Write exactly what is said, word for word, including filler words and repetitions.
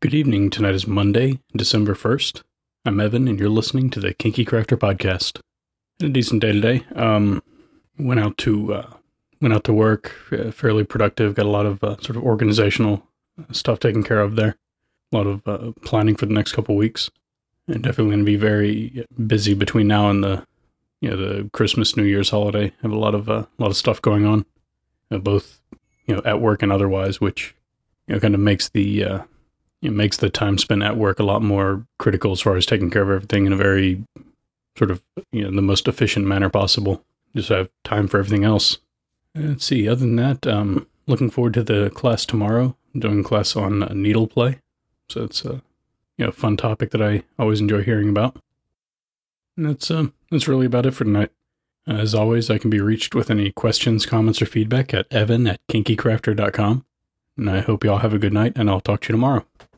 Good evening. Tonight is Monday, December first. I'm Evan, and you're listening to the Kinky Crafter Podcast. Had a decent day today. Um, went out to uh, went out to work, uh, fairly productive. Got a lot of uh, sort of organizational stuff taken care of there. A lot of uh, planning for the next couple weeks, and definitely going to be very busy between now and the you know the Christmas New Year's holiday. Have a lot of uh, a lot of stuff going on, uh, both you know at work and otherwise, which you know kind of makes the uh, It makes the time spent at work a lot more critical as far as taking care of everything in a very sort of, you know, the most efficient manner possible. Just have time for everything else. Let's see. Other than that, um, looking forward to the class tomorrow. I'm doing a class on uh, needle play. So it's a you know, fun topic that I always enjoy hearing about. And that's, um, that's really about it for tonight. Uh, as always, I can be reached with any questions, comments, or feedback at evan at kinky crafter dot com. And I hope you all have a good night, and I'll talk to you tomorrow.